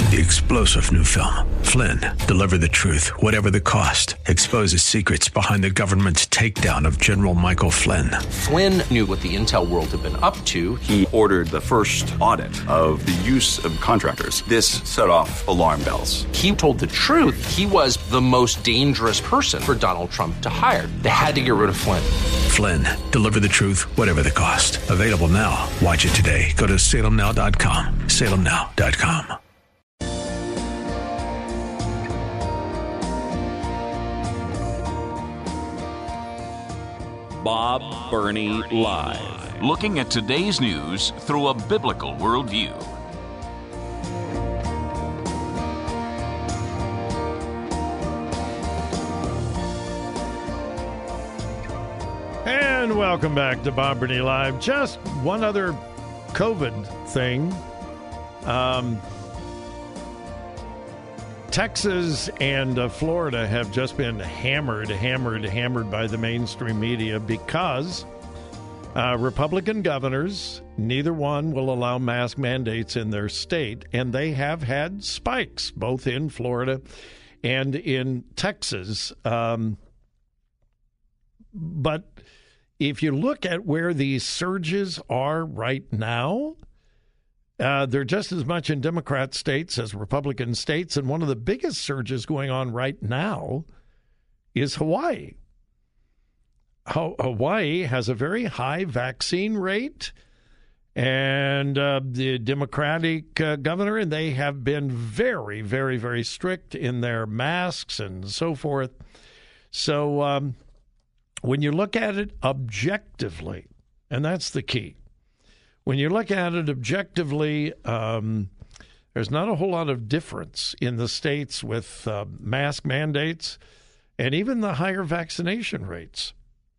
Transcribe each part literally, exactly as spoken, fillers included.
The explosive new film, Flynn, deliver the truth, whatever the cost, exposes secrets behind the government's takedown of General Michael Flynn. Flynn knew what the intel world had been up to. He ordered the first audit of the use of contractors. This set off alarm bells. He told the truth. He was the most dangerous person for Donald Trump to hire. They had to get rid of Flynn. Flynn, deliver the truth, whatever the cost. Available now. Watch it today. Go to salem now dot com. salem now dot com. Bob Burney Live. Looking at today's news through a biblical worldview. And welcome back to Bob Burney Live. Just one other COVID thing. Um, Texas and uh, Florida have just been hammered, hammered, hammered by the mainstream media because uh, Republican governors, neither one will allow mask mandates in their state, and they have had spikes both in Florida and in Texas. Um, but if you look at where these surges are right now, Uh, they're just as much in Democrat states as Republican states, and one of the biggest surges going on right now is Hawaii. Ho- Hawaii has a very high vaccine rate, and uh, the Democratic uh, governor, and they have been very, very, very strict in their masks and so forth. So um, when you look at it objectively, and that's the key, when you look at it objectively, um, there's not a whole lot of difference in the states with uh, mask mandates and even the higher vaccination rates.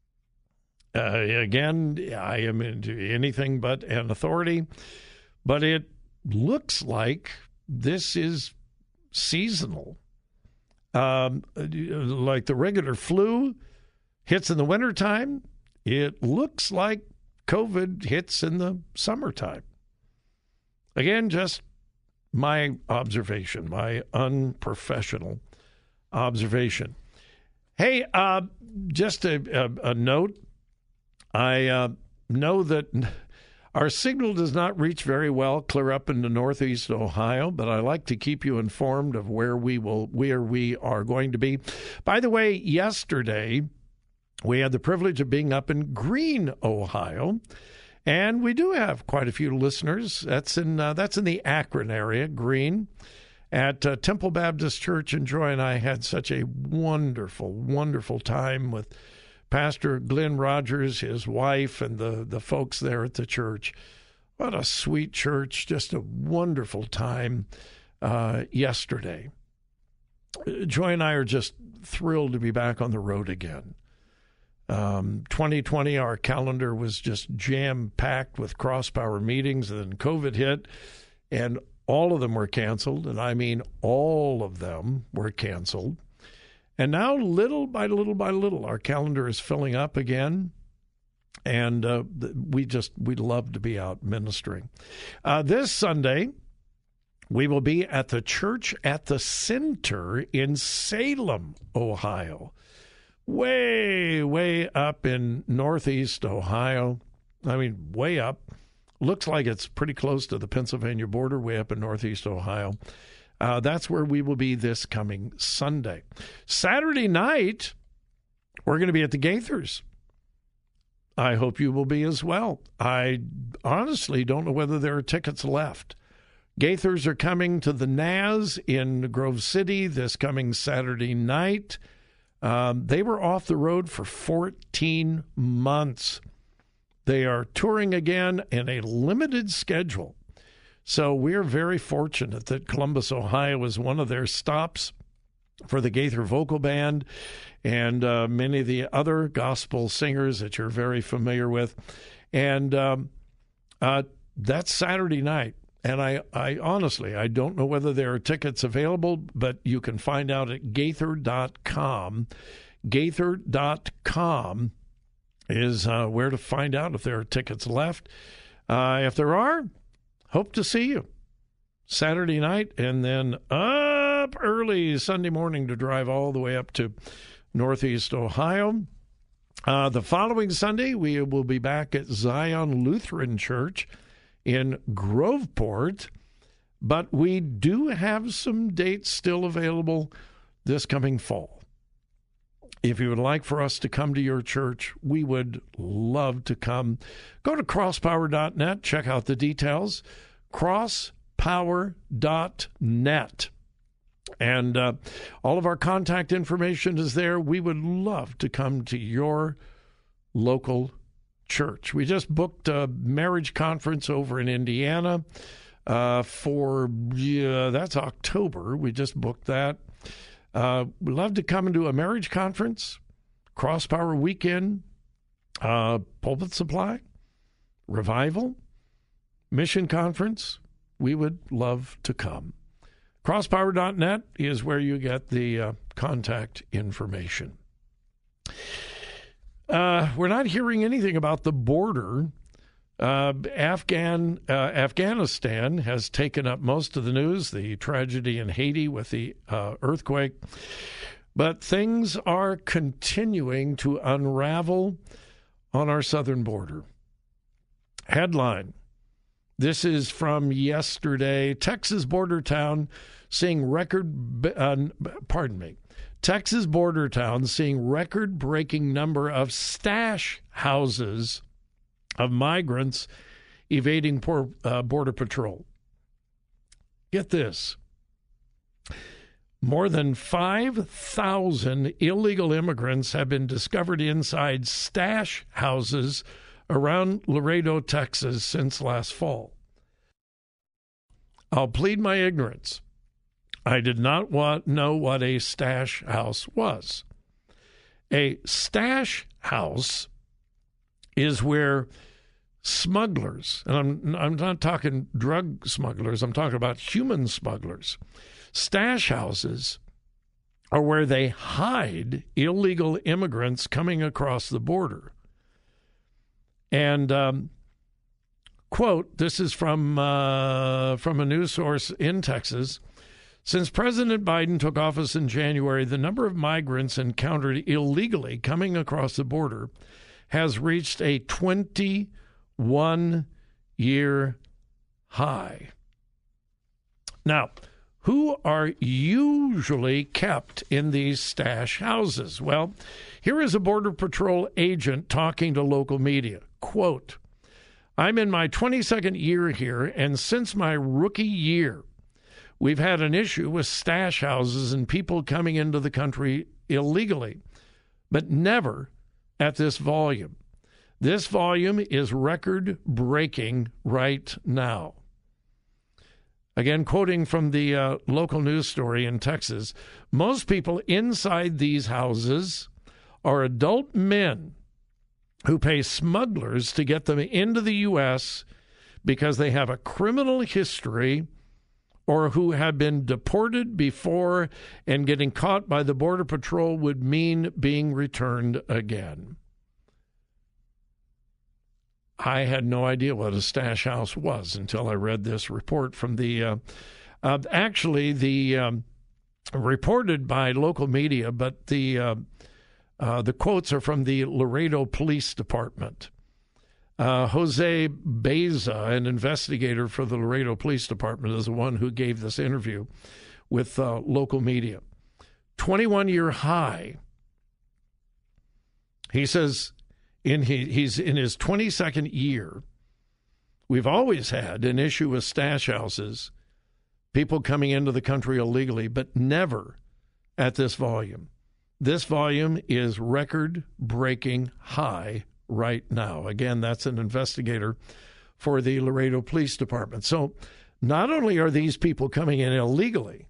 Uh, again, I am into anything but an authority, but it looks like this is seasonal. Um, like the regular flu hits in the wintertime, it looks like COVID hits in the summertime. Again, just my observation, my unprofessional observation. Hey, uh, just a, a, a note. I uh, know that our signal does not reach very well clear up into Northeast Ohio, but I like to keep you informed of where we will, where we are going to be. By the way, yesterday, we had the privilege of being up in Greene, Ohio, and we do have quite a few listeners. That's in uh, that's in the Akron area, Greene, at uh, Temple Baptist Church. And Joy and I had such a wonderful, wonderful time with Pastor Glenn Rogers, his wife, and the, the folks there at the church. What a sweet church, just a wonderful time uh, yesterday. Joy and I are just thrilled to be back on the road again. Um, twenty twenty, our calendar was just jam-packed with cross-power meetings, and then COVID hit, and all of them were canceled, and I mean all of them were canceled. And now, little by little by little, our calendar is filling up again, and uh, we just, we love to be out ministering. Uh, this Sunday, we will be at the Church at the Center in Salem, Ohio. Way, way up in Northeast Ohio. I mean, way up. Looks like it's pretty close to the Pennsylvania border, way up in Northeast Ohio. Uh, that's where we will be this coming Sunday. Saturday night, we're going to be at the Gaithers. I hope you will be as well. I honestly don't know whether there are tickets left. Gaithers are coming to the N A S in Grove City this coming Saturday night. Um, they were off the road for fourteen months. They are touring again in a limited schedule. So we're very fortunate that Columbus, Ohio is one of their stops for the Gaither Vocal Band and uh, many of the other gospel singers that you're very familiar with. And um, uh, that's Saturday night. And I, I honestly, I don't know whether there are tickets available, but you can find out at gaither dot com. gaither dot com is uh, where to find out if there are tickets left. Uh, if there are, hope to see you. Saturday night, and then up early Sunday morning to drive all the way up to Northeast Ohio. Uh, the following Sunday, we will be back at Zion Lutheran Church in Groveport, but we do have some dates still available this coming fall. If you would like for us to come to your church, we would love to come. Go to crosspower dot net, check out the details. crosspower dot net. And uh, all of our contact information is there. We would love to come to your local church. We just booked a marriage conference over in Indiana uh, for, yeah, that's October. We just booked that. Uh, we'd love to come and do a marriage conference, Crosspower Weekend, uh, Pulpit Supply, Revival, Mission Conference. We would love to come. crosspower dot net is where you get the uh, contact information. Uh, we're not hearing anything about the border. Uh, Afghan uh, Afghanistan has taken up most of the news, the tragedy in Haiti with the uh, earthquake. But things are continuing to unravel on our southern border. Headline. This is from yesterday. Texas border town seeing record, uh, pardon me, Texas border town seeing record-breaking number of stash houses of migrants evading poor, uh, Border Patrol. Get this. More than five thousand illegal immigrants have been discovered inside stash houses around Laredo, Texas, since last fall. I'll plead my ignorance. I did not want, know what a stash house was. A stash house is where smugglers, and I'm, I'm not talking drug smugglers, I'm talking about human smugglers. Stash houses are where they hide illegal immigrants coming across the border. And, um, quote, this is from uh, from a news source in Texas. Since President Biden took office in January, the number of migrants encountered illegally coming across the border has reached a twenty-one-year high. Now, who are usually kept in these stash houses? Well, here is a Border Patrol agent talking to local media. Quote, I'm in my twenty-second year here, and since my rookie year, we've had an issue with stash houses and people coming into the country illegally, but never at this volume. This volume is record-breaking right now. Again, quoting from the uh, local news story in Texas, most people inside these houses are adult men who pay smugglers to get them into the U S because they have a criminal history or who have been deported before, and getting caught by the Border Patrol would mean being returned again. I had no idea what a stash house was until I read this report from the, uh, uh, actually the um, reported by local media, but the uh, uh, the quotes are from the Laredo Police Department. Uh, Jose Beza, an investigator for the Laredo Police Department, is the one who gave this interview with uh, local media. twenty-one-year high. He says in he, he's in his twenty-second year. We've always had an issue with stash houses, people coming into the country illegally, but never at this volume. This volume is record-breaking high right now. Again, that's an investigator for the Laredo Police Department. So not only are these people coming in illegally,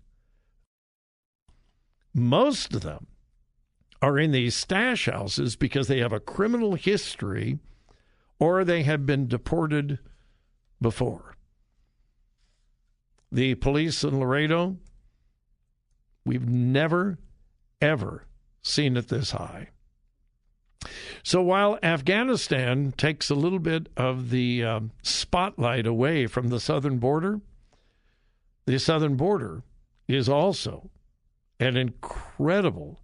most of them are in these stash houses because they have a criminal history or they have been deported before. The police in Laredo, we've never, ever seen it this high. So while Afghanistan takes a little bit of the um, spotlight away from the southern border, the southern border is also an incredible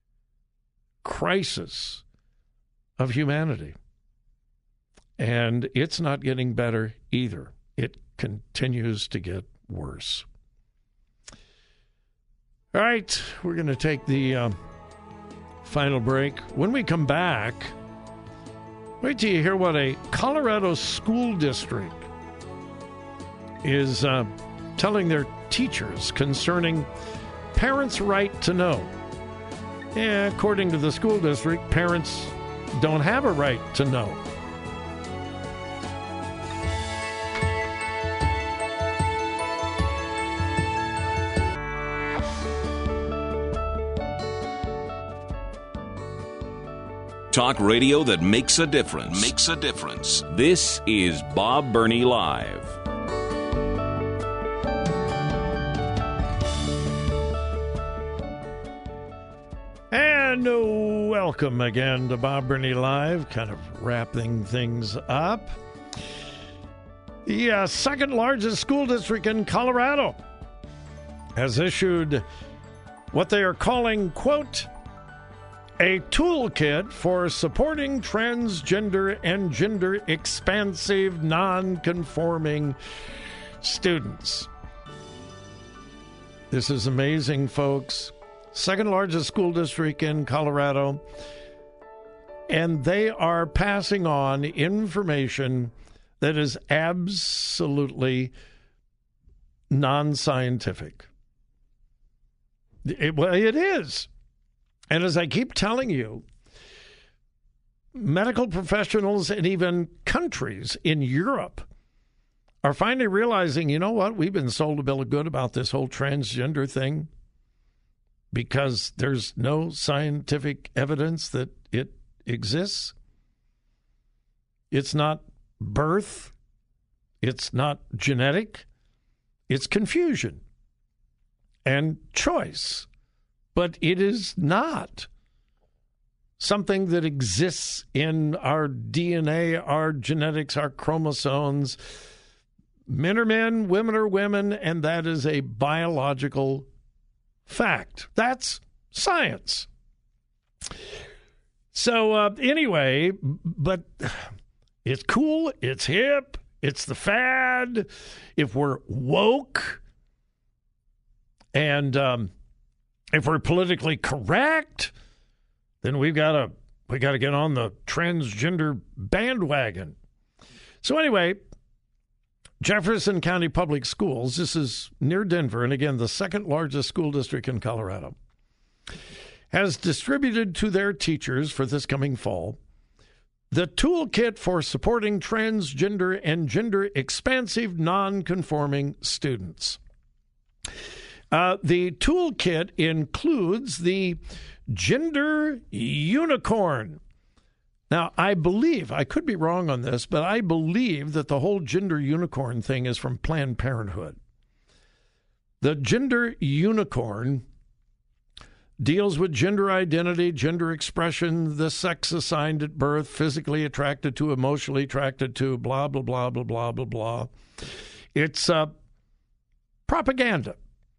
crisis of humanity. And it's not getting better either. It continues to get worse. All right, we're going to take the uh, final break. When we come back, wait till you hear what a Colorado school district is uh, telling their teachers concerning parents' right to know. Yeah, according to the school district, parents don't have a right to know. Talk radio that makes a difference. Makes a difference. This is Bob Burney Live. And welcome again to Bob Burney Live, kind of wrapping things up. The uh, second largest school district in Colorado has issued what they are calling, quote, a toolkit for supporting transgender and gender-expansive, non-conforming students. This is amazing, folks. Second largest school district in Colorado, and they are passing on information that is absolutely non-scientific. It, well, it is. And as I keep telling you, medical professionals and even countries in Europe are finally realizing, you know what, we've been sold a bill of good about this whole transgender thing because there's no scientific evidence that it exists. It's not birth. It's not genetic. It's confusion and choice. But it is not something that exists in our D N A, our genetics, our chromosomes. Men are men, women are women, and that is a biological fact. That's science. So uh, anyway, but it's cool, it's hip, it's the fad. If we're woke and um, if we're politically correct, then we've got to we got to get on the transgender bandwagon. So anyway, Jefferson County Public Schools, this is near Denver, and again, the second largest school district in Colorado, has distributed to their teachers for this coming fall the toolkit for supporting transgender and gender-expansive, non-conforming students. Uh, the toolkit includes the Gender Unicorn. Now, I believe, I could be wrong on this, but I believe that the whole Gender Unicorn thing is from Planned Parenthood. The Gender Unicorn deals with gender identity, gender expression, the sex assigned at birth, physically attracted to, emotionally attracted to, blah, blah, blah, blah, blah, blah, blah. It's uh, propaganda.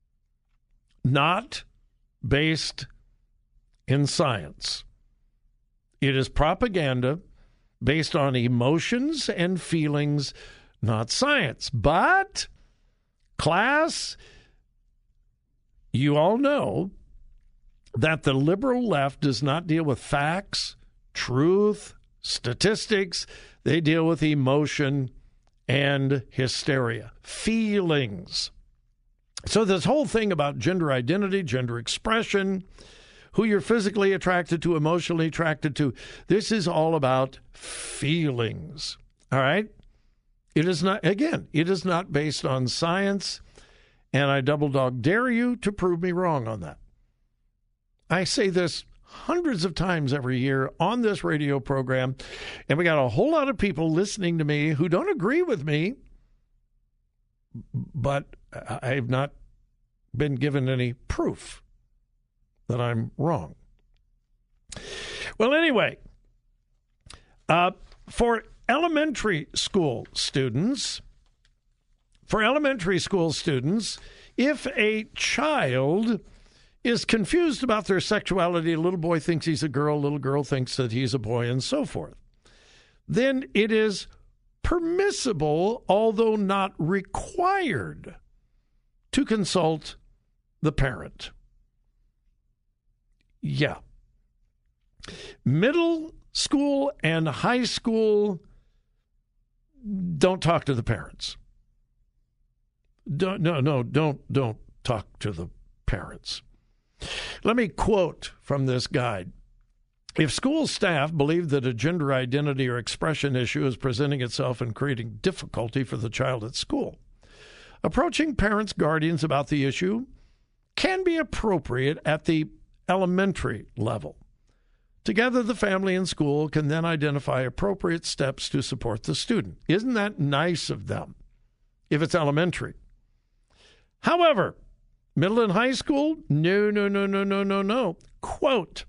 Not based in science. It is propaganda based on emotions and feelings, not science. But, class, you all know that the liberal left does not deal with facts, truth, statistics. They deal with emotion and hysteria, feelings. So this whole thing about gender identity, gender expression, who you're physically attracted to, emotionally attracted to, this is all about feelings, all right? It is not, again, it is not based on science, and I double dog dare you to prove me wrong on that. I say this hundreds of times every year on this radio program, and we got a whole lot of people listening to me who don't agree with me, but I've not been given any proof that I'm wrong. Well, anyway, uh, for elementary school students, for elementary school students, if a child is confused about their sexuality, a little boy thinks he's a girl, a little girl thinks that he's a boy, and so forth, then it is permissible, although not required, to consult the parent. Yeah. Middle school and high school, don't talk to the parents. Don't, no, no, don't, don't talk to the parents. Let me quote from this guide. If school staff believe that a gender identity or expression issue is presenting itself and creating difficulty for the child at school, approaching parents, guardians about the issue can be appropriate at the elementary level. Together, the family and school can then identify appropriate steps to support the student. Isn't that nice of them if it's elementary? However, middle and high school, no, no, no, no, no, no, no. Quote,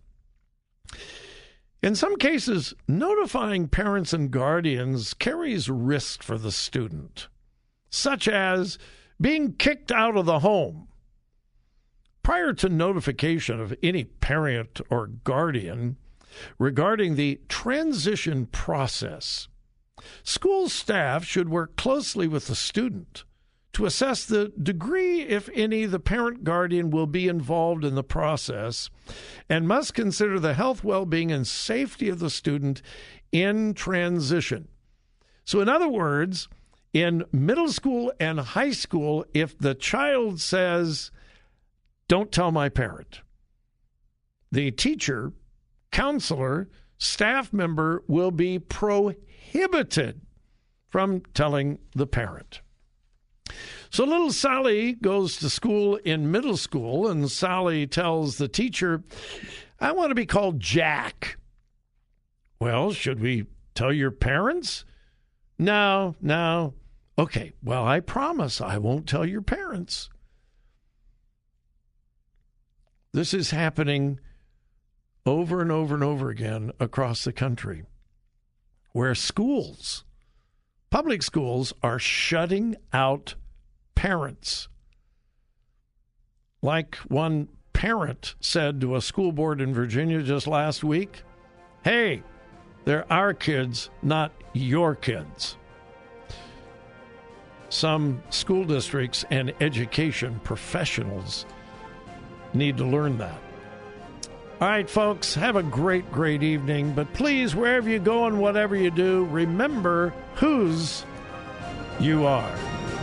in some cases, notifying parents and guardians carries risk for the student, such as being kicked out of the home. Prior to notification of any parent or guardian regarding the transition process, school staff should work closely with the student to assess the degree, if any, the parent guardian will be involved in the process and must consider the health, well-being, and safety of the student in transition. So in other words, in middle school and high school, if the child says, don't tell my parent, the teacher, counselor, staff member will be prohibited from telling the parent. So little Sally goes to school in middle school, and Sally tells the teacher, I want to be called Jack. Well, should we tell your parents? No, no. Okay, well, I promise I won't tell your parents. This is happening over and over and over again across the country, where schools, public schools, are shutting out parents. Like one parent said to a school board in Virginia just last week, hey, they're our kids, not your kids. Some school districts and education professionals need to learn that. All right, folks, have a great, great evening. But please, wherever you go and whatever you do, remember whose you are.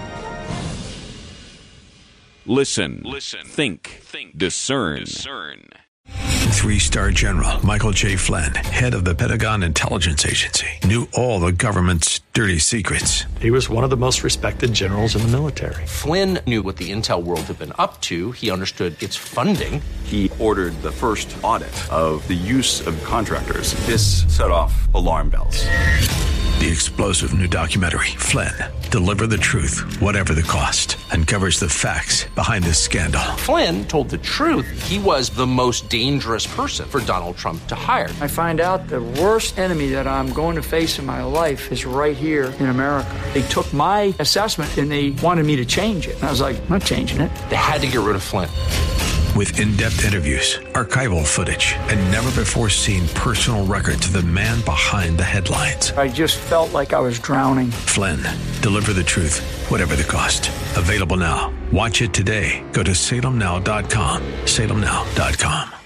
Listen, Listen. Think, Think. Discern. Discern. Three-star General Michael J. Flynn, head of the Pentagon Intelligence Agency, knew all the government's dirty secrets. He was one of the most respected generals in the military. Flynn knew what the intel world had been up to. He understood its funding. He ordered the first audit of the use of contractors. This set off alarm bells. The explosive new documentary, Flynn, Deliver the Truth, Whatever the Cost, uncovers the facts behind this scandal. Flynn told the truth. He was the most dangerous person for Donald Trump to hire. I find out the worst enemy that I'm going to face in my life is right here in America. They took my assessment and they wanted me to change it. And I was like, I'm not changing it. They had to get rid of Flynn. With in-depth interviews, archival footage, and never-before-seen personal records of the man behind the headlines. I just felt like I was drowning. Flynn, Deliver the Truth, Whatever the Cost. Available now. Watch it today. Go to salem now dot com. salem now dot com.